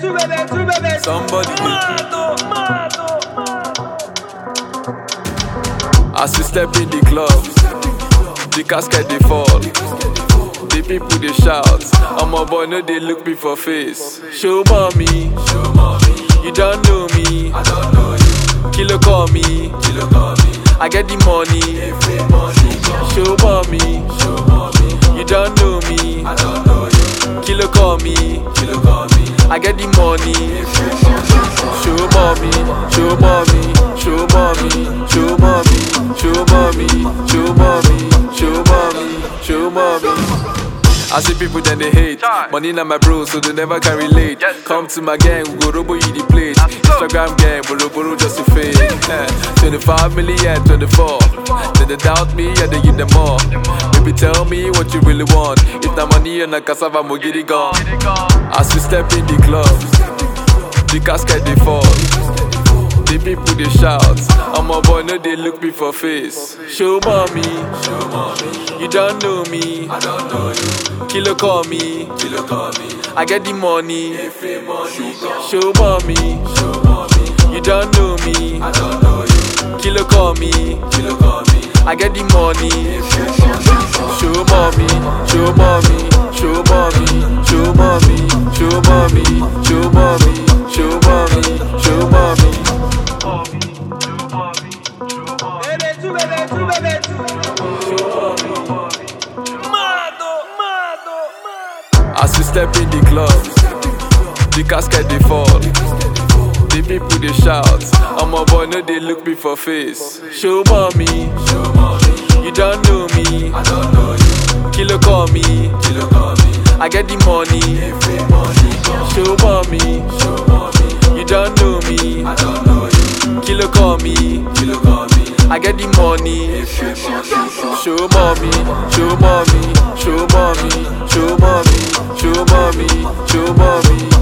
Somebody. As we step in the club, the casket they fall. The people they shout. I'm a boy, no they look me for face. Show mommy, you don't know me. Kilo call me, I get the money. Show mommy, you don't know me. Kilo call me, I get the money. Show mommy, show mommy, show mommy, show mommy, show mommy, show mommy, show mommy, show mommy. I see people then they hate. Money na my bro, so they never can relate. Come to my gang, we go robo you the plate. Instagram gang, boro just to fade. 25 million, 24. Then they doubt me, yeah they give them more. Baby tell me what you really want. If na money and na cassava, mo get it gone. As we step in the club, the casket they fall. The people they shout. I'm a boy, no they look me for face. Show mommy, you don't know me. Kilo call me, I get the money. Show mommy, you don't know me. Kilo call me, I get the money. Show mommy, show mommy, show mommy, show mommy, show mommy, show mommy, show mommy, show mommy. As we step in the club, the casket they fall. The people they shout. I'm a boy, no they look me for face. Show mommy, you don't know me. Kilo call me, I get the money. Show mommy, you don't know me. Kilo call me, I get the money. Show mommy, show mommy, show mommy, show mommy, show mommy, show mommy.